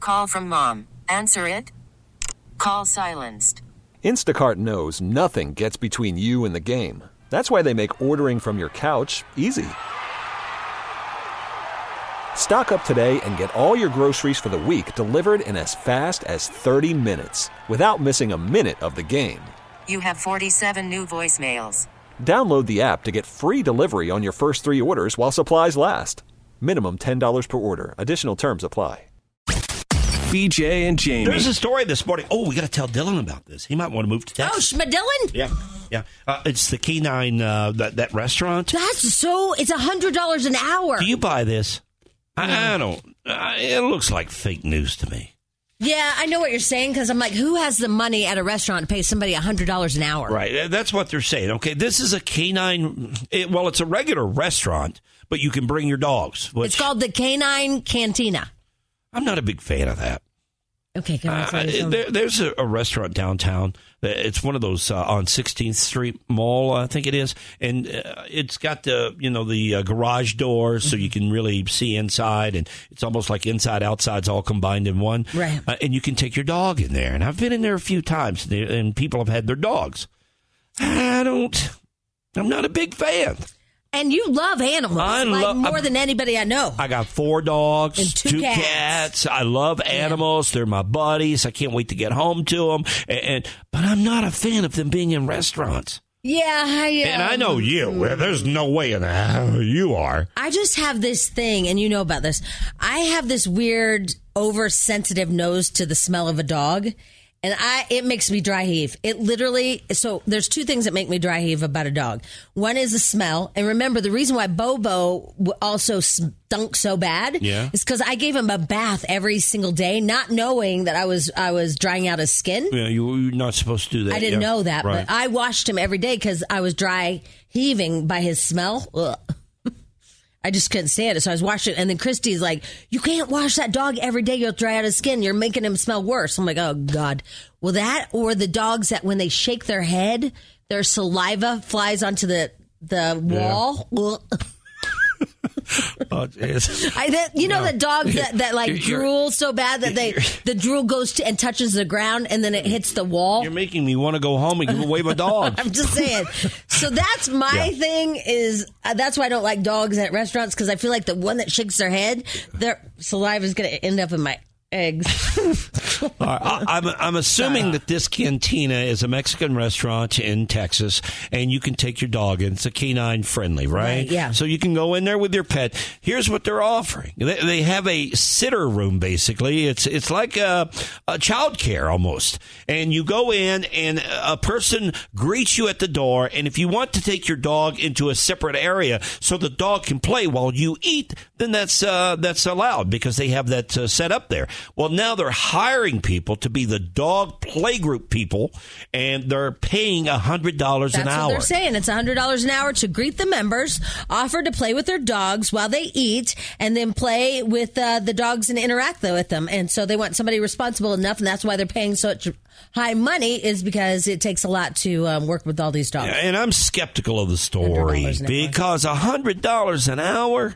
call from mom. Answer it. Call silenced. Instacart knows nothing gets between you and the game. That's why they make ordering from your couch easy. Stock up today and get all your groceries for the week delivered in as fast as 30 minutes without missing a minute of the game. You have 47 new voicemails. Download the app to get free delivery on your first 3 orders while supplies last. Minimum $10 per order. Additional terms apply. BJ and Jamie. There's a story this morning. Oh, we got to tell Dylan about this. He might want to move to Texas. Oh, Schmadillin? Yeah. It's the Canine, that restaurant. It's $100 an hour. Do you buy this? I don't. It looks like fake news to me. Yeah, I know what you're saying, because I'm like, who has the money at a restaurant to pay somebody $100 an hour? Right. That's what they're saying. Okay, this is a canine. It's a regular restaurant, but you can bring your dogs. It's called the Canine Cantina. I'm not a big fan of that. Okay, can I there's a restaurant downtown. It's one of those on 16th Street Mall, I think it is, and it's got the garage doors, so you can really see inside, and it's almost like inside outside's all combined in one. Right. And you can take your dog in there, and I've been in there a few times, and people have had their dogs. I'm not a big fan. And you love animals, more than anybody I know. I got 4 dogs, and 2 cats. I love animals. They're my buddies. I can't wait to get home to them. But I'm not a fan of them being in restaurants. Yeah, and I know you. There's no way in hell you are. I just have this thing, and you know about this. I have this weird, oversensitive nose to the smell of a dog. And it makes me dry heave. It literally, so there's 2 things that make me dry heave about a dog. One is the smell. And remember, the reason why Bobo also stunk so bad is because I gave him a bath every single day, not knowing that I was drying out his skin. Yeah, you're not supposed to do that. I didn't know that, right. But I washed him every day because I was dry heaving by his smell. Ugh. I just couldn't stand it, so I was washing it. And then Christy's like, you can't wash that dog every day. You'll dry out his skin. You're making him smell worse. I'm like, oh, God. Well, that or the dogs that when they shake their head, their saliva flies onto the wall. Yeah. Oh, the dogs that drool so bad that the drool goes and touches the ground and then it hits the wall. You're making me want to go home and give away my dog. I'm just saying. So that's my thing is that's why I don't like dogs at restaurants, because I feel like the one that shakes their head, their saliva is going to end up in my eggs. I'm assuming that this cantina is a Mexican restaurant in Texas, and you can take your dog in. It's a canine friendly, right? Yeah. So you can go in there with your pet. Here's what they're offering. They have a sitter room, basically. It's like a child care almost. And you go in, and a person greets you at the door, and if you want to take your dog into a separate area so the dog can play while you eat, then that's allowed, because they have that set up there. Well, now they're hiring people to be the dog playgroup people, and they're paying $100 an hour. That's what they're saying. It's $100 an hour to greet the members, offer to play with their dogs while they eat, and then play with the dogs and interact with them. And so they want somebody responsible enough, and that's why they're paying such high money, is because it takes a lot to work with all these dogs. Yeah, and I'm skeptical of the story, because $100 an hour,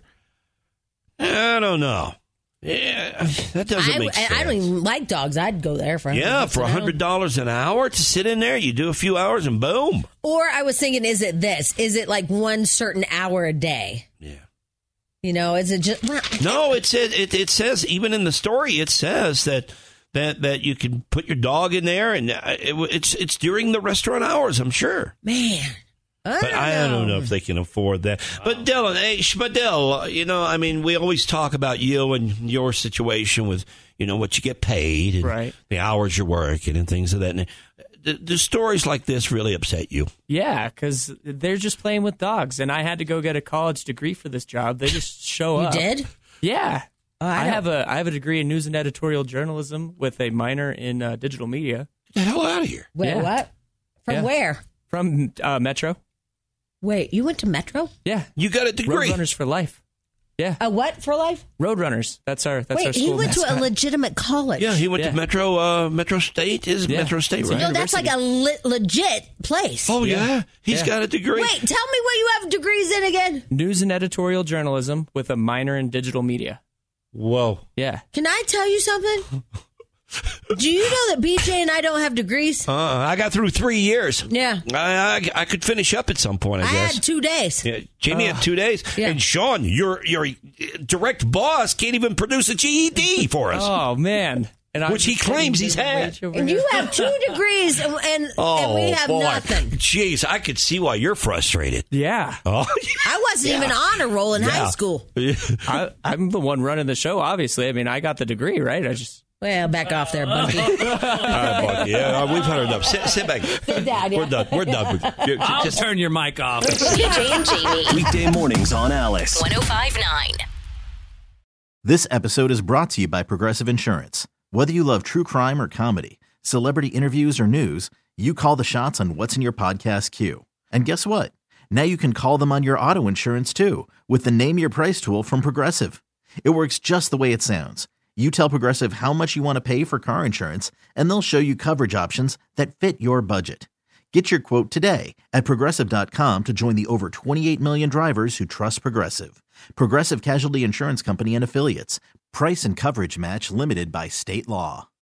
I don't know. Yeah, that doesn't make sense. I don't even like dogs. I'd go there for $100 an hour to sit in there. You do a few hours and boom. Or I was thinking, is it like one certain hour a day? Yeah. Is it just... No, it says, even in the story, it says that you can put your dog in there, and it's during the restaurant hours, I'm sure. Man. I don't know if they can afford that. But Dylan, hey, Schmadell, we always talk about you and your situation with, what you get paid and the hours you're working and things of that. And the stories like this really upset you. Yeah, because they're just playing with dogs, and I had to go get a college degree for this job. They just show up. You did? Yeah. I have a degree in news and editorial journalism with a minor in digital media. Get the hell out of here. Wait, what? From where? From Metro. Wait, you went to Metro? Yeah. You got a degree. Roadrunners for life. Yeah. A what for life? Roadrunners. That's our school he went mascot. to a legitimate college. Yeah, he went to Metro State. Metro State, right? No, that's like a legit place. Oh, yeah? He's got a degree. Wait, tell me what you have degrees in again. News and editorial journalism with a minor in digital media. Whoa. Yeah. Can I tell you something? Do you know that BJ and I don't have degrees? I got through 3 years. Yeah. I could finish up at some point, I guess. had 2 days. Yeah, Jamie had 2 days. Yeah. And Sean, your direct boss can't even produce a GED for us. Oh, man. And Which he claims he's had. And you have 2 degrees, and we have nothing. Jeez, I could see why you're frustrated. Yeah. Oh, I wasn't even on a roll in high school. I'm the one running the show, obviously. I mean, I got the degree, right? Well, back off there, Bucky. All right, Bucky. Yeah, we've had enough. Sit back. Down, yeah. We're done. We're done. I'll turn your mic off. BJ and Jamie. Weekday mornings on Alice. 105.9. This episode is brought to you by Progressive Insurance. Whether you love true crime or comedy, celebrity interviews or news, you call the shots on what's in your podcast queue. And guess what? Now you can call them on your auto insurance too with the Name Your Price tool from Progressive. It works just the way it sounds. You tell Progressive how much you want to pay for car insurance, and they'll show you coverage options that fit your budget. Get your quote today at Progressive.com to join the over 28 million drivers who trust Progressive. Progressive Casualty Insurance Company and Affiliates. Price and coverage match limited by state law.